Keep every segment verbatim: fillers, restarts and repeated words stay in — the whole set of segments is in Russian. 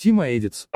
Тима Эдитс.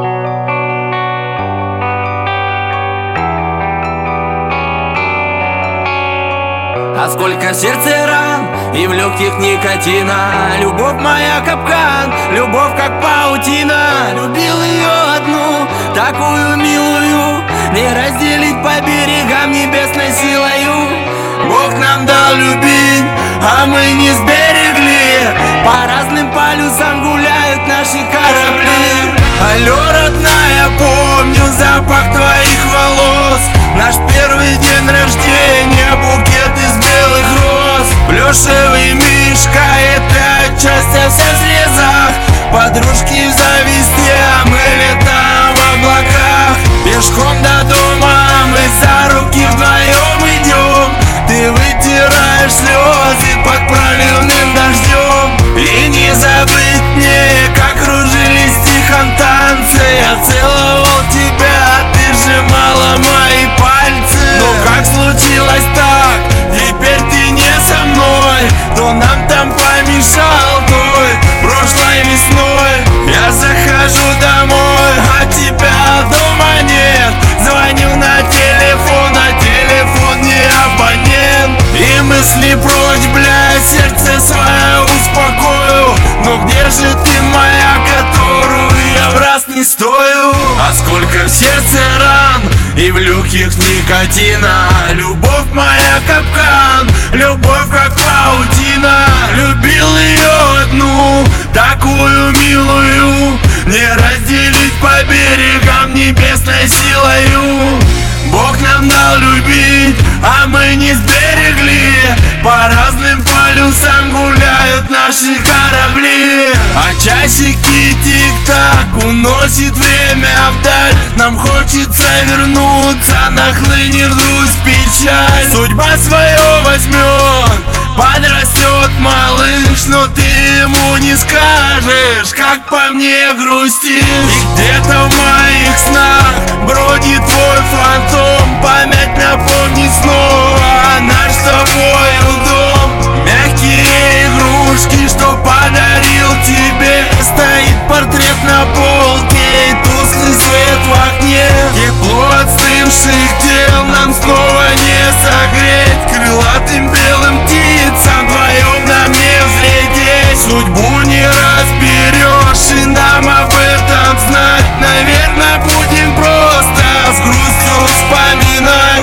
А сколько в сердце ран и в легких никотина. Любовь моя капкан, любовь как паутина. Любил ее одну, такую милую, не разделить по берегам небесной силою. Бог нам дал любить, а мы не сберегли. По разным полюсам гуляют наши корабли. Алло, родная, помню запах твоих волос. Наш первый день рождения, букет из белых роз. Плюшевый мишка, это отчасти вся в слезах. Подружки в зависти, а мы летаем в облаках. Пешком до дома мы за руки вдвоем идем. Ты вытираешь слезы под проливным дождем. И не забыть мне, как кружились тихом танцы. Я целовал тебя, ты сжимала мои пальцы. Но как случилось так, теперь ты не со мной. Кто нам там помешал той прошлой весной? Я захожу домой, а тебя дома нет. Звоню на телефон, а телефон не абонент. И мысли прочь, бля, сердце свое успокою. Но где же ты моя, которую я в раз не стою? А сколько в сердце ран и в легких никотина. Любовь моя капкан, любовь как паутина. Любил ее одну, такую милую, не разделить по берегам небесной силою. Бог нам дал любить, а мы не сберегли. По разным полюсам гуляют наши корабли. А часики тик-так уносит время вдаль. Нам хочется вернуться, нахлынет грусть, печаль. Судьба свое возьмет, подрастет малыш. Но ты ему не скажешь, как по мне грустишь. И где-то в моих снах бродит твой фантом. Память напомнит снова наш с тобою дом. Мягкие игрушки, что подарил тебе. Стоит портрет на полке и тусклый свет в окне. Тепло остывших тел нам снова не согреть. Крылатым белым птицам вдвоем нам не взлететь. Судьбу не разберешь, и нам об этом знать. Наверное, будем просто с грустью вспоминать.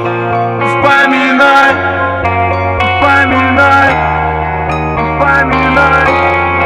Вспоминать, вспоминать, вспоминать,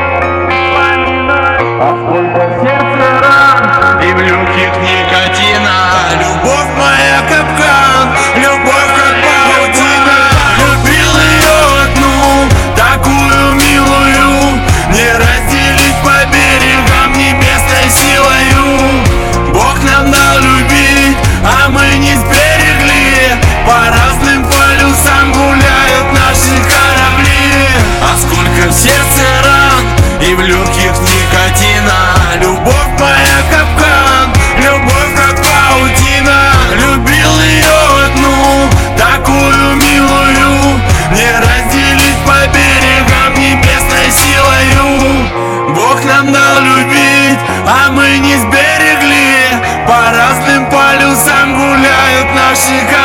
вспоминать. А сколько в сердце ран и в легких никотина. Любовь моя капкан, любовь как паутина. Любил ее одну, такую милую, не разделить по берегам небесной силою. Бог нам дал любить, а мы не сберегли. По разным полюсам гуляют наши корабли. А сколько в сердце ран и в легких никотина. Любовь моя капкан, любовь как паутина. Любил ее одну, такую милую, не разделить по берегам небесной силою. Бог нам дал любить, а мы не сберегли. По разным полюсам гуляют наши корабли.